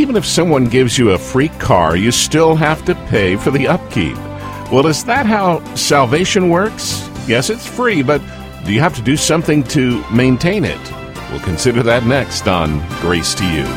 even if someone gives you a free car, you still have to pay for the upkeep. Well, is that how salvation works? Yes, it's free, but do you have to do something to maintain it? We'll consider that next on Grace to You.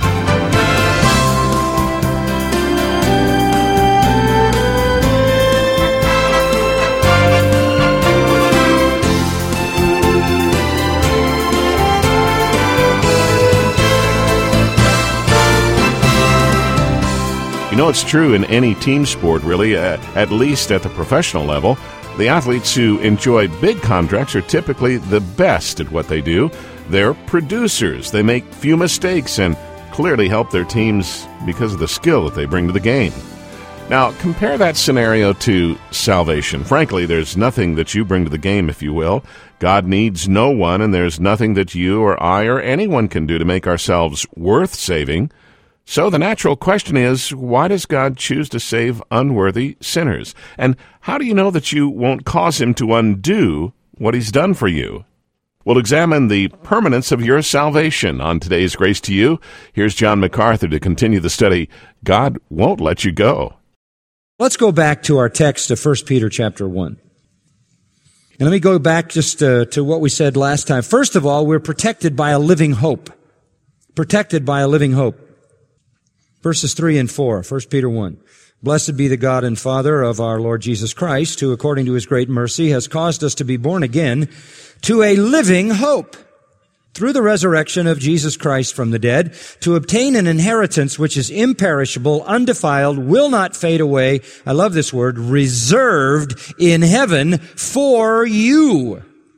You know, it's true in any team sport, really, at least at the professional level. The athletes who enjoy big contracts are typically the best at what they do. They're producers. They make few mistakes and clearly help their teams because of the skill that they bring to the game. Now, compare that scenario to salvation. Frankly, there's nothing that you bring to the game, if you will. God needs no one, and there's nothing that you or I or anyone can do to make ourselves worth saving. So the natural question is, why does God choose to save unworthy sinners? And how do you know that you won't cause him to undo what he's done for you? We'll examine the permanence of your salvation on today's Grace to You. Here's John MacArthur to continue the study, God Won't Let You Go. Let's go back to our text of 1 Peter chapter 1. And let me go back just to what we said last time. First of all, we're protected by a living hope. Protected by a living hope. Verses 3 and 4, 1 Peter 1. Blessed be the God and Father of our Lord Jesus Christ, who according to his great mercy has caused us to be born again to a living hope through the resurrection of Jesus Christ from the dead, to obtain an inheritance which is imperishable, undefiled, will not fade away. I love this word, reserved in heaven for you.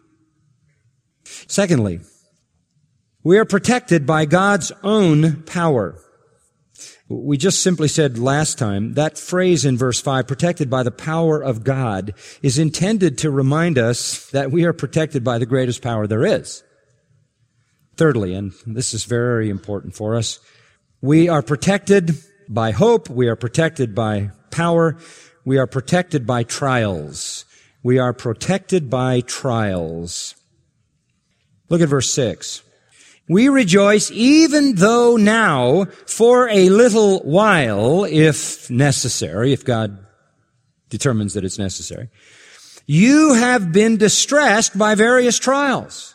Secondly, we are protected by God's own power. We just simply said last time, that phrase in verse 5, protected by the power of God, is intended to remind us that we are protected by the greatest power there is. Thirdly, and this is very important for us, we are protected by hope, we are protected by power, we are protected by trials. We are protected by trials. Look at verse 6. We rejoice even though now, for a little while, if necessary, if God determines that it's necessary, you have been distressed by various trials.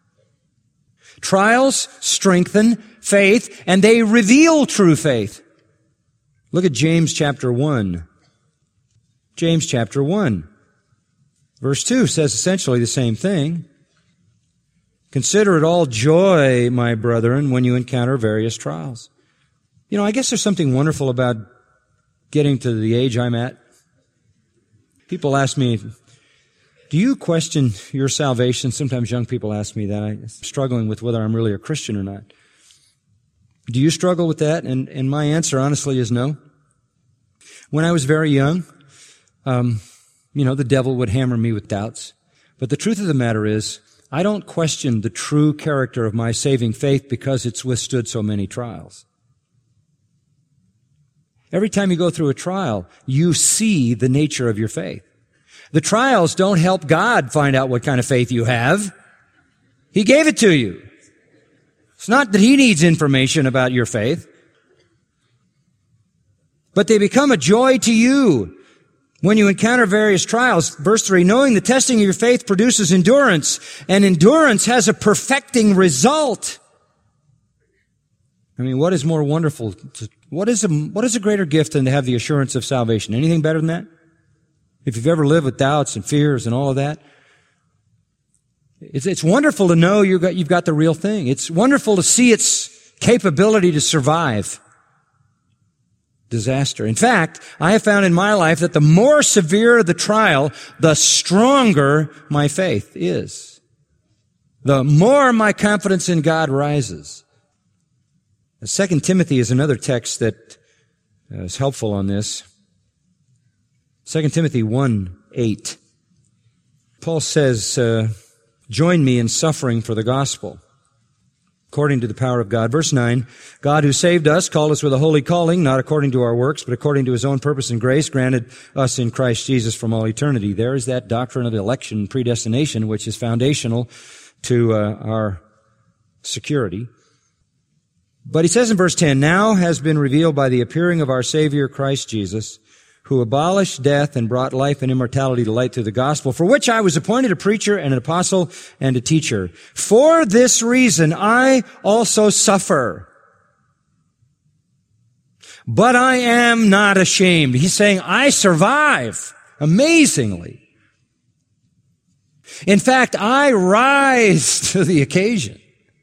Trials strengthen faith, and they reveal true faith. Look at James chapter 1. James chapter 1. Verse 2 says essentially the same thing. Consider it all joy, my brethren, when you encounter various trials. You know, I guess there's something wonderful about getting to the age I'm at. People ask me, do you question your salvation? Sometimes young people ask me that. I'm struggling with whether I'm really a Christian or not. Do you struggle with that? And my answer, honestly, is no. When I was very young, the devil would hammer me with doubts. But the truth of the matter is, I don't question the true character of my saving faith because it's withstood so many trials. Every time you go through a trial, you see the nature of your faith. The trials don't help God find out what kind of faith you have. He gave it to you. It's not that He needs information about your faith, but they become a joy to you when you encounter various trials. Verse 3, knowing the testing of your faith produces endurance, and endurance has a perfecting result. I mean, what is more wonderful? What is a greater gift than to have the assurance of salvation? Anything better than that? If you've ever lived with doubts and fears and all of that, it's wonderful to know you've got the real thing. It's wonderful to see its capability to survive disaster. In fact, I have found in my life that the more severe the trial, the stronger my faith is. The more my confidence in God rises. 2 Timothy is another text that is helpful on this. 2 Timothy 1:8. Paul says, join me in suffering for the gospel, according to the power of God. Verse 9, God who saved us called us with a holy calling, not according to our works, but according to His own purpose and grace, granted us in Christ Jesus from all eternity. There is that doctrine of election and predestination, which is foundational to our security. But he says in verse 10, now has been revealed by the appearing of our Savior Christ Jesus, who abolished death and brought life and immortality to light through the gospel, for which I was appointed a preacher and an apostle and a teacher. For this reason I also suffer. But I am not ashamed. He's saying, I survive amazingly. In fact, I rise to the occasion.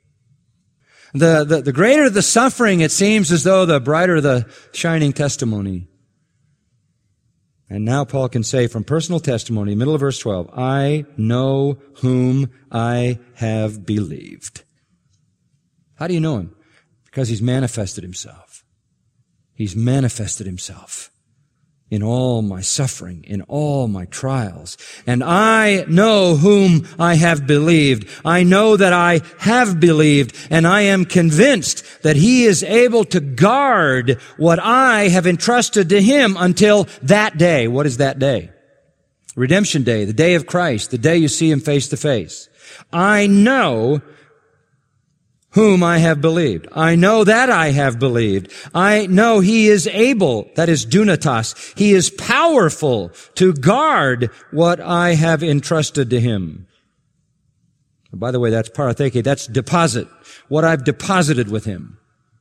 The greater the suffering, it seems as though the brighter the shining testimony. And now Paul can say from personal testimony, middle of verse 12, I know whom I have believed. How do you know him? Because he's manifested himself. He's manifested himself in all my suffering, in all my trials. And I know whom I have believed. I know that I have believed, and I am convinced that he is able to guard what I have entrusted to him until that day. What is that day? Redemption Day, the day of Christ, the day you see him face to face. I know whom I have believed. I know that I have believed. I know he is able, that is dunatos. He is powerful to guard what I have entrusted to him. By the way, that's paratheke, that's deposit. What I've deposited with him.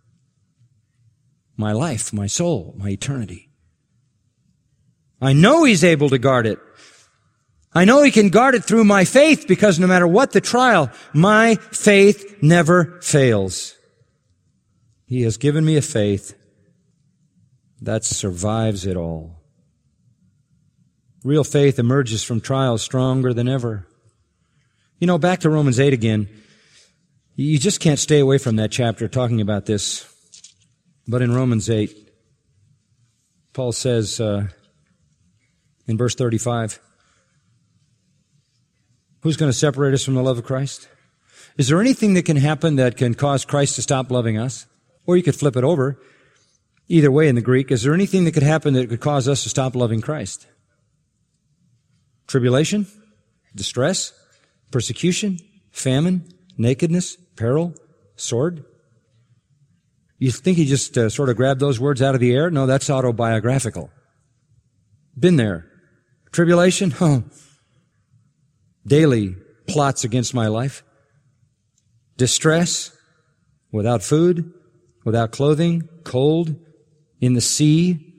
My life, my soul, my eternity. I know he's able to guard it. I know he can guard it through my faith because no matter what the trial, my faith never fails. He has given me a faith that survives it all. Real faith emerges from trials stronger than ever. You know, back to Romans 8 again. You just can't stay away from that chapter talking about this. But in Romans 8, Paul says in verse 35, who's going to separate us from the love of Christ? Is there anything that can happen that can cause Christ to stop loving us? Or you could flip it over. Either way in the Greek, is there anything that could happen that could cause us to stop loving Christ? Tribulation? Distress? Persecution? Famine? Nakedness? Peril? Sword? You think he just sort of grabbed those words out of the air? No, that's autobiographical. Been there. Tribulation? Oh. Daily plots against my life. Distress, without food, without clothing, cold, in the sea.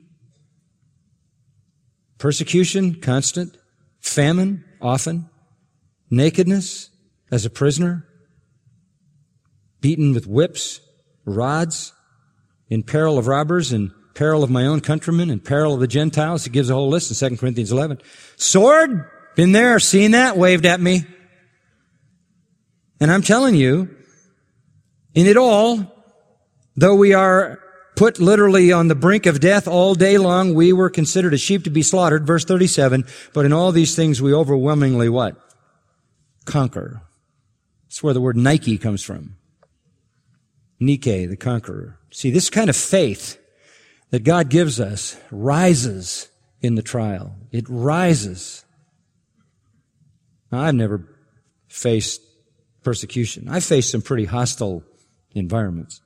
Persecution, constant. Famine, often. Nakedness, as a prisoner. Beaten with whips, rods, in peril of robbers, in peril of my own countrymen, in peril of the Gentiles. He gives a whole list in 2 Corinthians 11. Sword, been there, seen that, waved at me. And I'm telling you, in it all, though we are put literally on the brink of death all day long, we were considered as sheep to be slaughtered, verse 37, but in all these things we overwhelmingly what? Conquer. That's where the word Nike comes from. Nike, the conqueror. See, this kind of faith that God gives us rises in the trial. It rises. Now, I've never faced persecution. I've faced some pretty hostile environments.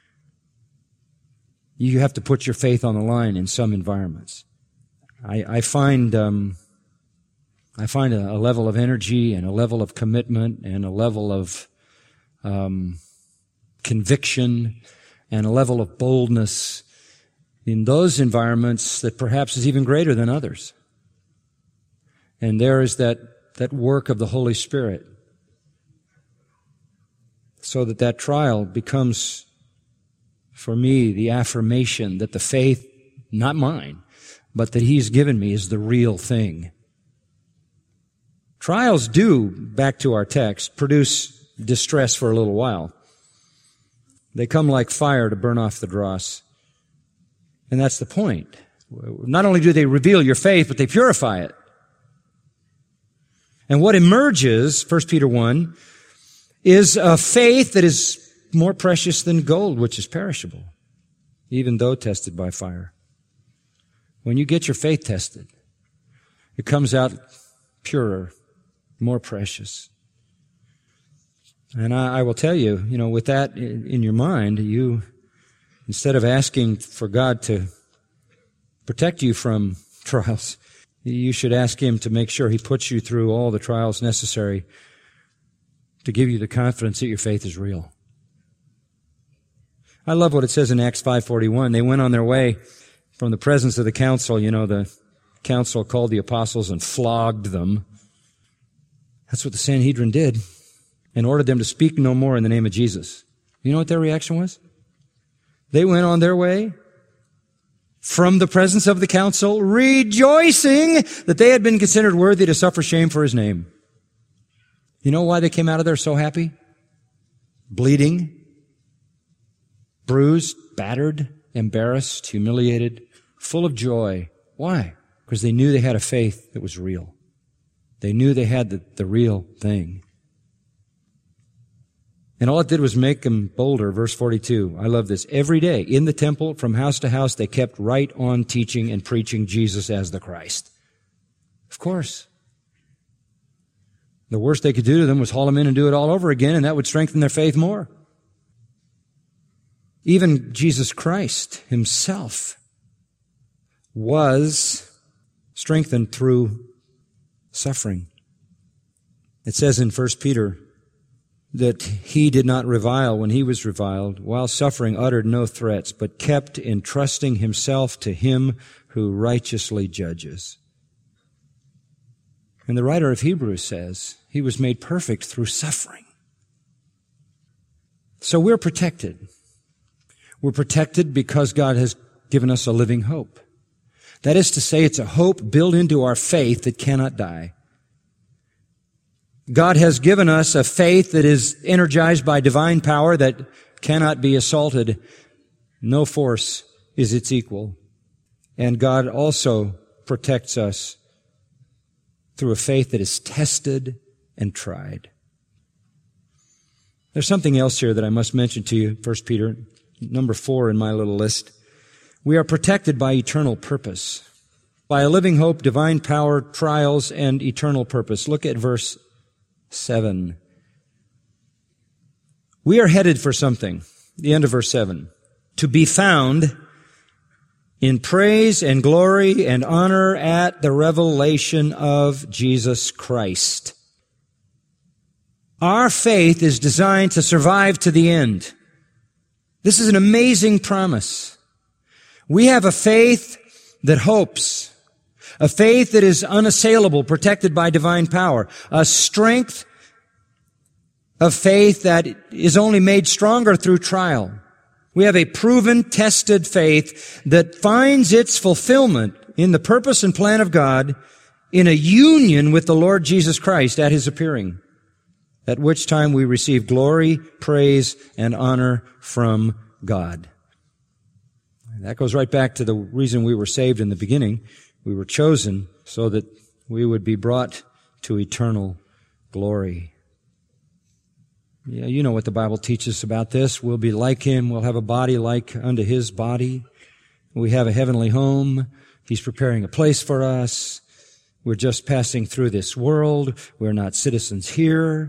You have to put your faith on the line in some environments. I find a level of energy and a level of commitment and a level of conviction and a level of boldness in those environments that perhaps is even greater than others. And there is that work of the Holy Spirit so that trial becomes, for me, the affirmation that the faith, not mine, but that He's given me is the real thing. Trials do, back to our text, produce distress for a little while. They come like fire to burn off the dross. And that's the point. Not only do they reveal your faith, but they purify it. And what emerges, 1 Peter 1, is a faith that is more precious than gold, which is perishable, even though tested by fire. When you get your faith tested, it comes out purer, more precious. And I will tell you, with that in your mind, you Instead of asking for God to protect you from trials, you should ask Him to make sure He puts you through all the trials necessary to give you the confidence that your faith is real. I love what it says in Acts 5:41. They went on their way from the presence of the council. You know, the council called the apostles and flogged them. That's what the Sanhedrin did, and ordered them to speak no more in the name of Jesus. You know what their reaction was? They went on their way from the presence of the council, rejoicing that they had been considered worthy to suffer shame for His name. You know why they came out of there so happy? Bleeding, bruised, battered, embarrassed, humiliated, full of joy. Why? Because they knew they had a faith that was real. They knew they had the real thing. And all it did was make them bolder. Verse 42. I love this. Every day in the temple, from house to house, they kept right on teaching and preaching Jesus as the Christ. Of course. The worst they could do to them was haul them in and do it all over again, and that would strengthen their faith more. Even Jesus Christ Himself was strengthened through suffering. It says in 1 Peter that He did not revile when He was reviled, while suffering uttered no threats, but kept entrusting Himself to Him who righteously judges. And the writer of Hebrews says He was made perfect through suffering. So we're protected. We're protected because God has given us a living hope. That is to say, it's a hope built into our faith that cannot die. God has given us a faith that is energized by divine power that cannot be assaulted. No force is its equal. And God also protects us through a faith that is tested and tried. There's something else here that I must mention to you, 1 Peter, number 4 in my little list. We are protected by eternal purpose, by a living hope, divine power, trials, and eternal purpose. Look at verse 7. We are headed for something. The end of verse 7. To be found in praise and glory and honor at the revelation of Jesus Christ. Our faith is designed to survive to the end. This is an amazing promise. We have a faith that hopes, a faith that is unassailable, protected by divine power, a strength of faith that is only made stronger through trial. We have a proven, tested faith that finds its fulfillment in the purpose and plan of God in a union with the Lord Jesus Christ at His appearing, at which time we receive glory, praise, and honor from God. That goes right back to the reason we were saved in the beginning. We were chosen so that we would be brought to eternal glory. Yeah, you know what the Bible teaches about this. We'll be like Him. We'll have a body like unto His body. We have a heavenly home. He's preparing a place for us. We're just passing through this world. We're not citizens here.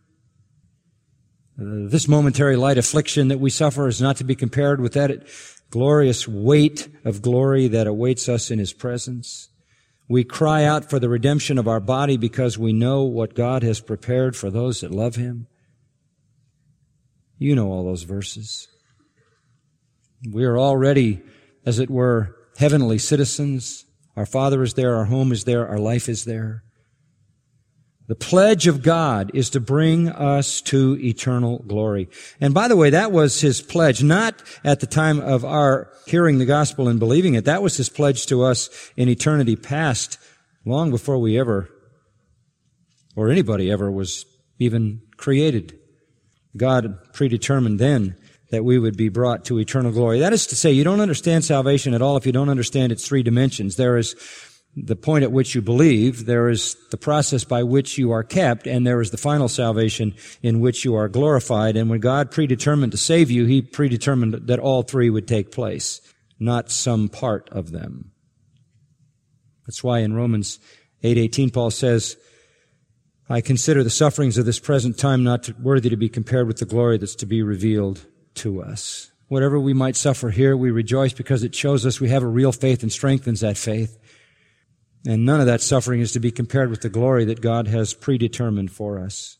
This momentary light affliction that we suffer is not to be compared with that glorious weight of glory that awaits us in His presence. We cry out for the redemption of our body because we know what God has prepared for those that love Him. You know all those verses. We are already, as it were, heavenly citizens. Our Father is there, our home is there, our life is there. The pledge of God is to bring us to eternal glory. And by the way, that was His pledge, not at the time of our hearing the gospel and believing it. That was His pledge to us in eternity past, long before we ever, or anybody ever, was even created. God predetermined then that we would be brought to eternal glory. That is to say, you don't understand salvation at all if you don't understand its three dimensions. There is the point at which you believe, there is the process by which you are kept, and there is the final salvation in which you are glorified. And when God predetermined to save you, He predetermined that all three would take place, not some part of them. That's why in Romans 8:18 Paul says, I consider the sufferings of this present time not worthy to be compared with the glory that's to be revealed to us. Whatever we might suffer here, we rejoice because it shows us we have a real faith and strengthens that faith. And none of that suffering is to be compared with the glory that God has predetermined for us.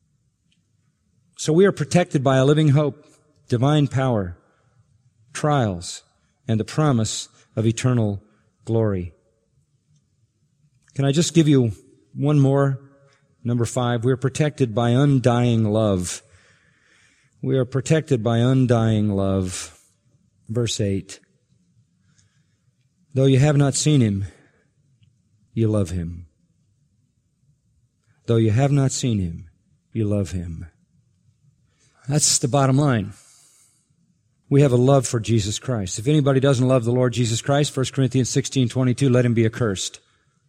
So we are protected by a living hope, divine power, trials, and the promise of eternal glory. Can I just give you one more? Number 5, we are protected by undying love. We are protected by undying love. Verse 8. Though you have not seen him, you love him. Though you have not seen him, you love him. That's the bottom line. We have a love for Jesus Christ. If anybody doesn't love the Lord Jesus Christ, 1 Corinthians 16:22, let him be accursed.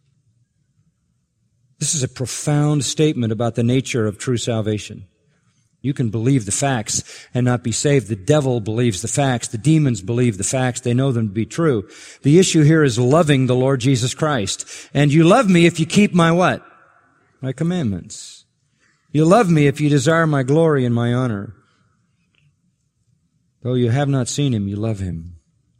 This is a profound statement about the nature of true salvation. You can believe the facts and not be saved. The devil believes the facts. The demons believe the facts. They know them to be true. The issue here is loving the Lord Jesus Christ. And you love me if you keep my what? My commandments. You love me if you desire my glory and my honor. Though you have not seen him, you love him.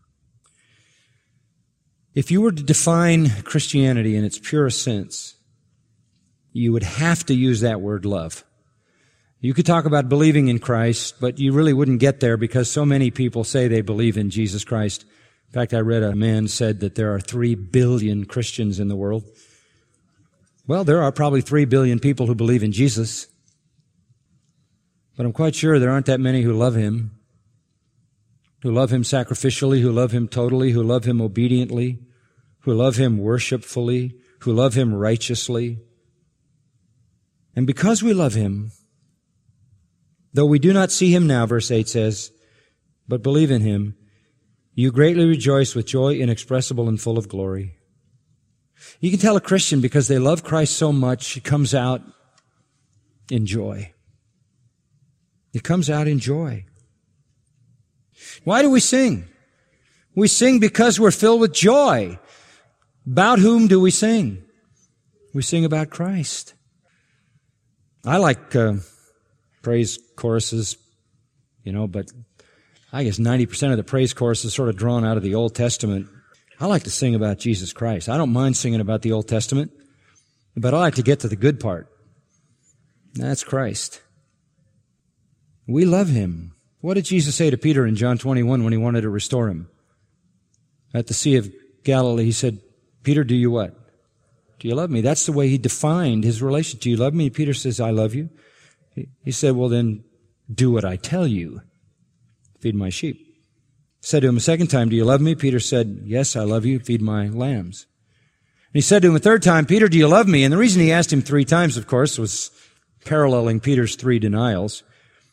If you were to define Christianity in its purest sense, you would have to use that word love. You could talk about believing in Christ, but you really wouldn't get there because so many people say they believe in Jesus Christ. In fact, I read a man said that there are 3 billion Christians in the world. Well, there are probably 3 billion people who believe in Jesus. But I'm quite sure there aren't that many who love him sacrificially, who love him totally, who love him obediently, who love him worshipfully, who love him righteously. And because we love him, though we do not see him now, verse 8 says, but believe in him, you greatly rejoice with joy inexpressible and full of glory. You can tell a Christian because they love Christ so much, it comes out in joy. It comes out in joy. Why do we sing? We sing because we're filled with joy. About whom do we sing? We sing about Christ. I like praise choruses, but I guess 90% of the praise chorus is sort of drawn out of the Old Testament. I like to sing about Jesus Christ. I don't mind singing about the Old Testament, but I like to get to the good part. That's Christ. We love him. What did Jesus say to Peter in John 21 when he wanted to restore him? At the Sea of Galilee, he said, Peter, do you what? Do you love me? That's the way he defined his relation. Do you love me? Peter says, I love you. He said, well then, do what I tell you. Feed my sheep. Said to him a second time, do you love me? Peter said, yes, I love you. Feed my lambs. And he said to him a third time, Peter, do you love me? And the reason he asked him 3 times, of course, was paralleling Peter's 3 denials.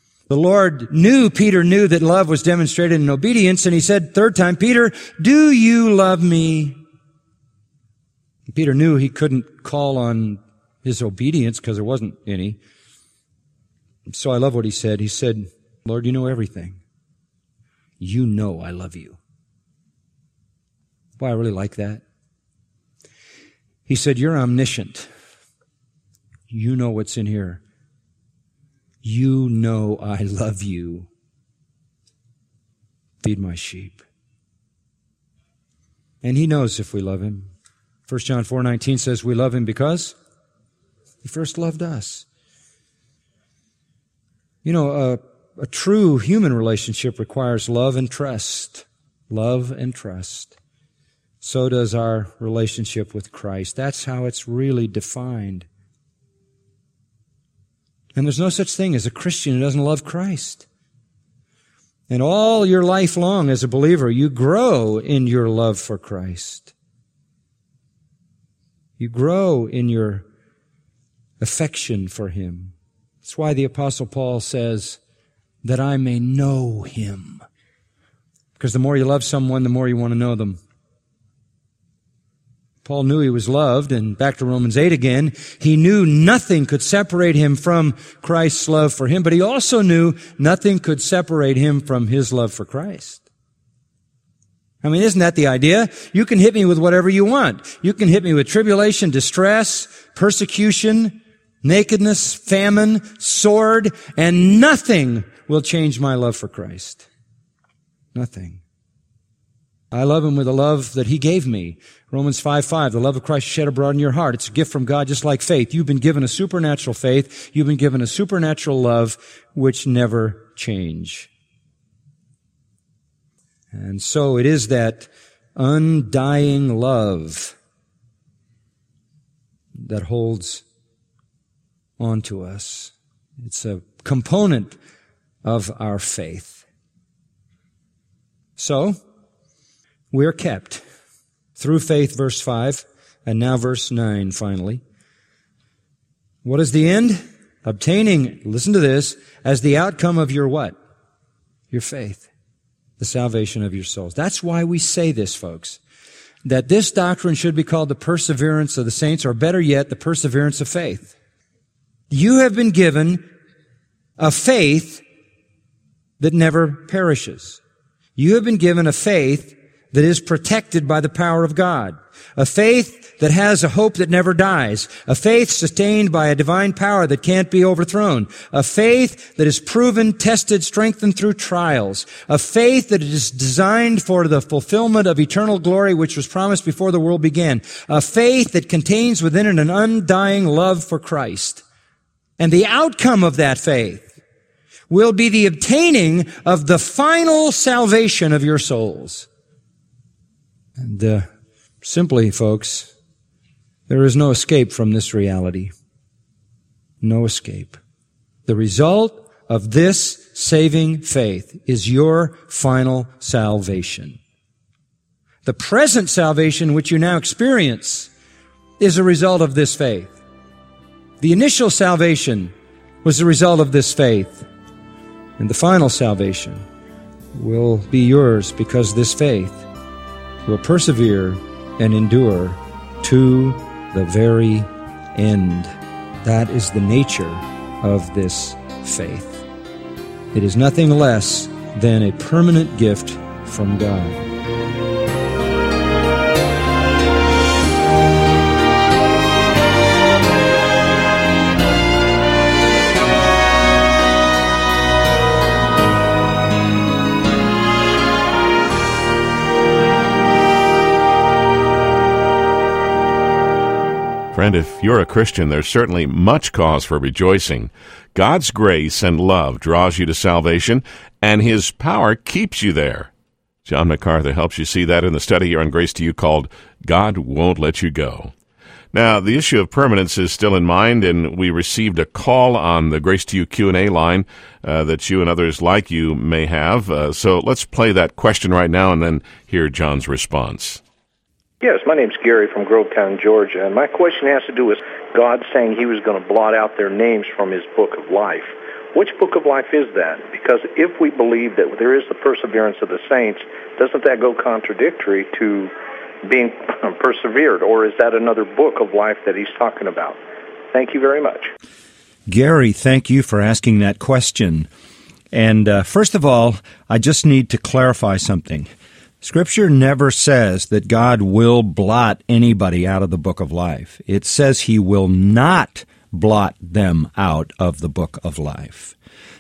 Peter knew that love was demonstrated in obedience, and he said third time, Peter, do you love me? And Peter knew he couldn't call on his obedience because there wasn't any. So I love what he said. He said, Lord, you know everything. You know I love you. Boy, I really like that. He said, you're omniscient. You know what's in here. You know I love you. Feed my sheep. And he knows if we love him. 1 John 4:19 says we love him because he first loved us. A true human relationship requires love and trust. Love and trust. So does our relationship with Christ. That's how it's really defined. And there's no such thing as a Christian who doesn't love Christ. And all your life long as a believer, you grow in your love for Christ. You grow in your affection for him. That's why the Apostle Paul says, that I may know him. Because the more you love someone, the more you want to know them. Paul knew he was loved, and back to Romans 8 again, he knew nothing could separate him from Christ's love for him, but he also knew nothing could separate him from his love for Christ. I mean, isn't that the idea? You can hit me with whatever you want. You can hit me with tribulation, distress, persecution, nakedness, famine, sword, and nothing will change my love for Christ. Nothing. I love him with a love that he gave me. Romans 5:5, the love of Christ shed abroad in your heart. It's a gift from God, just like faith. You've been given a supernatural faith. You've been given a supernatural love which never change. And so it is that undying love that holds on to us. It's a component of our faith. So, we're kept through faith, verse 5, and now verse 9 finally. What is the end? Obtaining, listen to this, as the outcome of your what? Your faith. The salvation of your souls. That's why we say this, folks. That this doctrine should be called the perseverance of the saints, or better yet, the perseverance of faith. You have been given a faith that never perishes. You have been given a faith that is protected by the power of God. A faith that has a hope that never dies. A faith sustained by a divine power that can't be overthrown. A faith that is proven, tested, strengthened through trials. A faith that is designed for the fulfillment of eternal glory which was promised before the world began. A faith that contains within it an undying love for Christ. And the outcome of that faith will be the obtaining of the final salvation of your souls. And simply, folks, there is no escape from this reality. No escape. The result of this saving faith is your final salvation. The present salvation which you now experience is a result of this faith. The initial salvation was the result of this faith. And the final salvation will be yours because this faith will persevere and endure to the very end. That is the nature of this faith. It is nothing less than a permanent gift from God. Friend, if you're a Christian, there's certainly much cause for rejoicing. God's grace and love draws you to salvation, and His power keeps you there. John MacArthur helps you see that in the study here on Grace to You called God Won't Let You Go. Now, the issue of permanence is still in mind, and we received a call on the Grace to You Q&A line that you and others like you may have. So let's play that question right now and then hear John's response. Yes, my name's Gary from Grovetown, Georgia, and my question has to do with God saying He was going to blot out their names from His book of life. Which book of life is that? Because if we believe that there is the perseverance of the saints, doesn't that go contradictory to being persevered, or is that another book of life that He's talking about? Thank you very much. Gary, thank you for asking that question. And first of all, I just need to clarify something. Scripture never says that God will blot anybody out of the book of life. It says He will not blot them out of the book of life.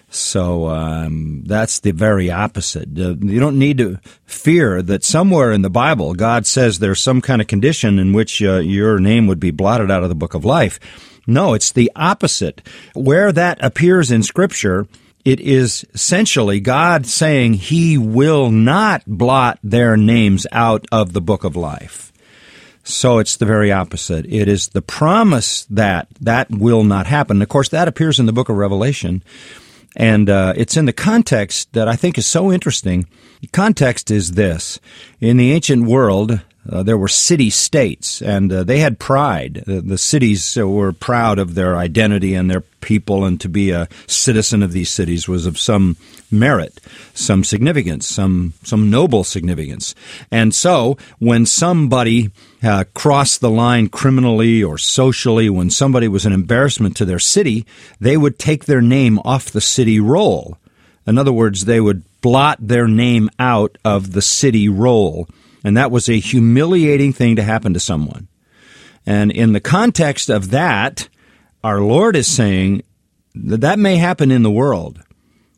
So that's the very opposite. You don't need to fear that somewhere in the Bible God says there's some kind of condition in which your name would be blotted out of the book of life. No, it's the opposite. Where that appears in Scripture, it is essentially God saying He will not blot their names out of the book of life. So it's the very opposite. It is the promise that that will not happen. Of course, that appears in the book of Revelation, and it's in the context that I think is so interesting. The context is this. In the ancient world, there were city-states, and they had pride. The cities were proud of their identity and their people, and to be a citizen of these cities was of some merit, some significance, some noble significance. And so when somebody crossed the line criminally or socially, when somebody was an embarrassment to their city, they would take their name off the city roll. In other words, they would blot their name out of the city roll. And that was a humiliating thing to happen to someone. And in the context of that, our Lord is saying that that may happen in the world.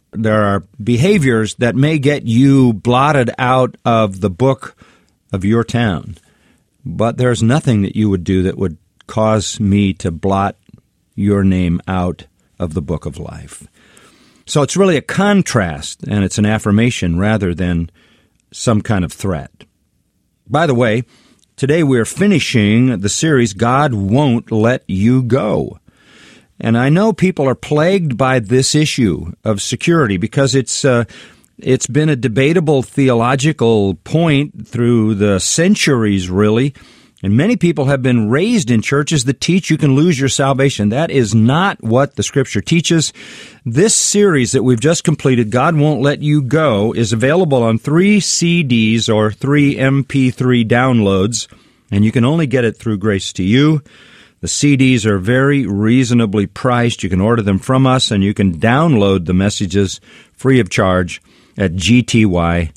There are behaviors that may get you blotted out of the book of your town, but there's nothing that you would do that would cause me to blot your name out of the book of life. So it's really a contrast, and it's an affirmation rather than some kind of threat. By the way, today we're finishing the series, God Won't Let You Go. And I know people are plagued by this issue of security because it's been a debatable theological point through the centuries, really. And many people have been raised in churches that teach you can lose your salvation. That is not what the Scripture teaches. This series that we've just completed, God Won't Let You Go, is available on 3 CDs or 3 MP3 downloads, and you can only get it through Grace to You. The CDs are very reasonably priced. You can order them from us, and you can download the messages free of charge at gty.org.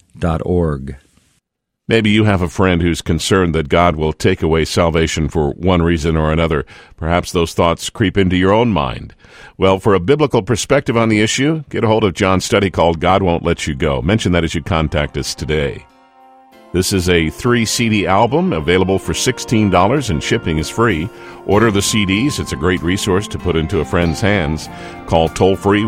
Maybe you have a friend who's concerned that God will take away salvation for one reason or another. Perhaps those thoughts creep into your own mind. Well, for a biblical perspective on the issue, get a hold of John's study called God Won't Let You Go. Mention that as you contact us today. This is a 3-CD album available for $16 and shipping is free. Order the CDs. It's a great resource to put into a friend's hands. Call toll-free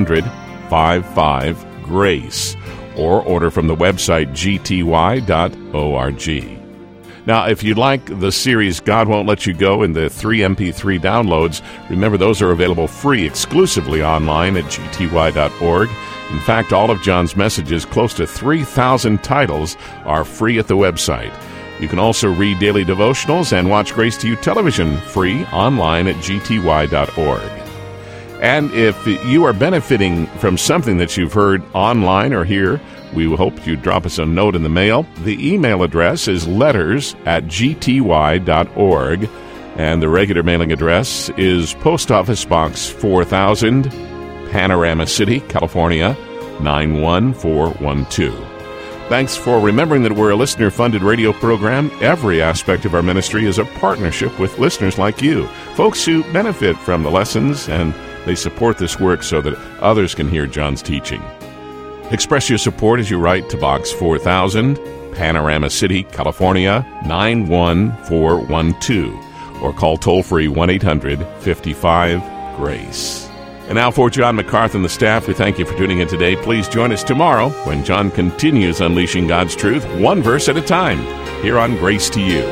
1-800-55-GRACE or order from the website gty.org. Now, if you'd like the series God Won't Let You Go and the 3 MP3 downloads, remember those are available free exclusively online at gty.org. In fact, all of John's messages, close to 3,000 titles, are free at the website. You can also read daily devotionals and watch Grace to You television free online at gty.org. And if you are benefiting from something that you've heard online or here, we hope you drop us a note in the mail. The email address is letters@gty.org, and the regular mailing address is Post Office Box 4000, Panorama City, California, 91412. Thanks for remembering that we're a listener-funded radio program. Every aspect of our ministry is a partnership with listeners like you, folks who benefit from the lessons, and they support this work so that others can hear John's teaching. Express your support as you write to Box 4000, Panorama City, California, 91412, or call toll-free 1-800-55-GRACE. And now for John MacArthur and the staff, we thank you for tuning in today. Please join us tomorrow when John continues unleashing God's truth, one verse at a time, here on Grace to You.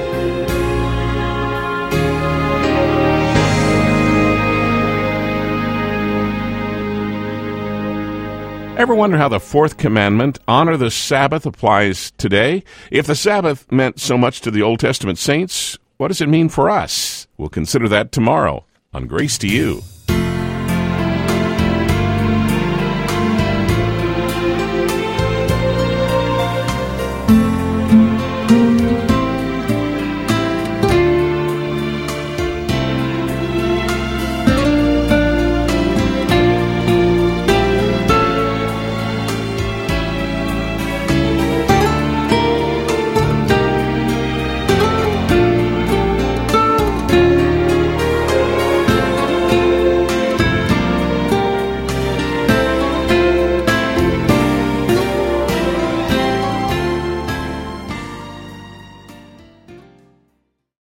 Ever wonder how the fourth commandment, honor the Sabbath, applies today? If the Sabbath meant so much to the Old Testament saints, what does it mean for us? We'll consider that tomorrow on Grace to You.